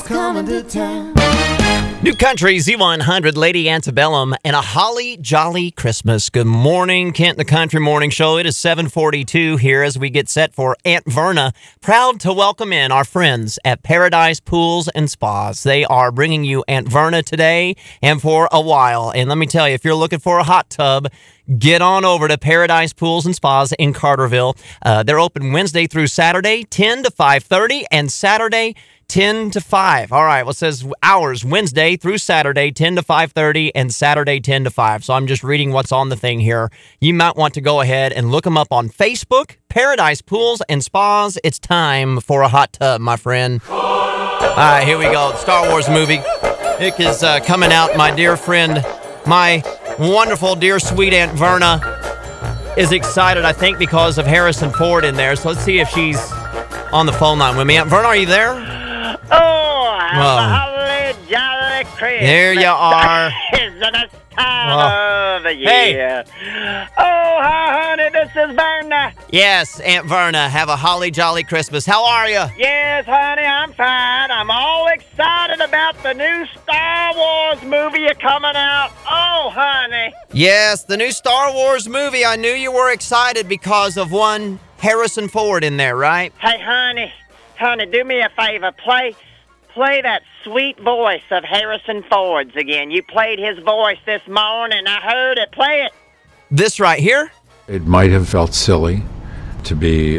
coming to town. New Country, Z100, Lady Antebellum, and a holly jolly Christmas. Good morning, Kent the Country Morning Show. It is 7:42 here as we get set for Aunt Verna. Proud to welcome in our friends at Paradise Pools and Spas. They are bringing you Aunt Verna today and for a while. And let me tell you, if you're looking for a hot tub, get on over to Paradise Pools and Spas in Carterville. They're open Wednesday through Saturday, 10 to 5:30, and Saturday, 10 to 5. All right, well, it says hours Wednesday through Saturday, 10 to 5:30, and Saturday, 10 to 5. So I'm just reading what's on the thing here. You might want to go ahead and look them up on Facebook, Paradise Pools and Spas. It's time for a hot tub, my friend. All right, here we go. The Star Wars movie. It is coming out. My dear friend, my wonderful, dear, sweet Aunt Verna is excited, I think, because of Harrison Ford in there. So let's see if she's on the phone line with me. Aunt Verna, are you there? Oh, have a holly jolly Christmas. There you are. It's the best time of the year. Hey. Oh, hi, honey, this is Verna. Yes, Aunt Verna, have a holly jolly Christmas. How are you? Yes, honey, I'm fine. I'm all excited about the new Star Wars movie coming out. Oh, honey. Yes, the new Star Wars movie. I knew you were excited because of one Harrison Ford in there, right? Hey, honey, do me a favor. Play that sweet voice of Harrison Ford's again. You played his voice this morning. I heard it. Play it. This right here? It might have felt silly to be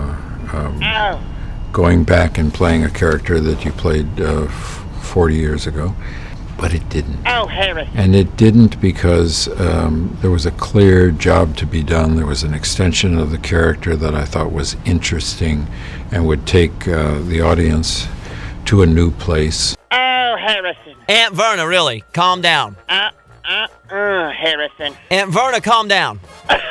going back and playing a character that you played 40 years ago, but it didn't. Oh, Harrison. And it didn't because there was a clear job to be done. There was an extension of the character that I thought was interesting and would take the audience to a new place. Oh, Harrison. Aunt Verna, really, calm down. Harrison. Aunt Verna, calm down.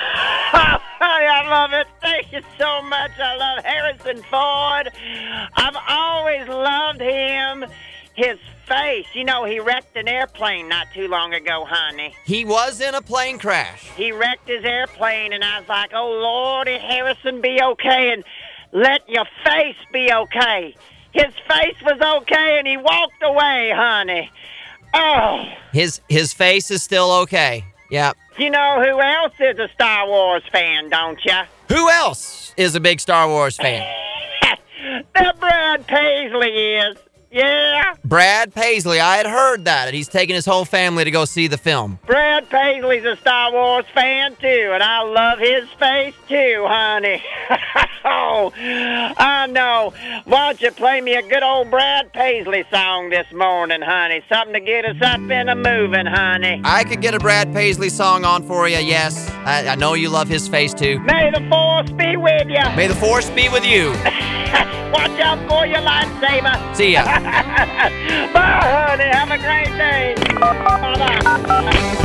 I love it. Thank you so much. I love Harrison Ford. I've always loved him. His face. You know, he wrecked an airplane not too long ago, honey. He was in a plane crash. He wrecked his airplane, and I was like, oh, Lordy, Harrison, be okay, and let your face be okay. His face was okay, and he walked away, honey. Oh. His face is still okay. Yep. You know who else is a Star Wars fan, don't you? Who else is a big Star Wars fan? That Brad Paisley is. Yeah. Brad Paisley. I had heard that. He's taking his whole family to go see the film. Brad Paisley's a Star Wars fan, too, and I love his face, too, honey. Oh, I know. Why don't you play me a good old Brad Paisley song this morning, honey? Something to get us up and a-moving, honey. I could get a Brad Paisley song on for you, yes. I know you love his face, too. May the Force be with you. May the Force be with you. Watch out for your lightsaber. See ya. Bye, honey. Have a great day. Bye-bye.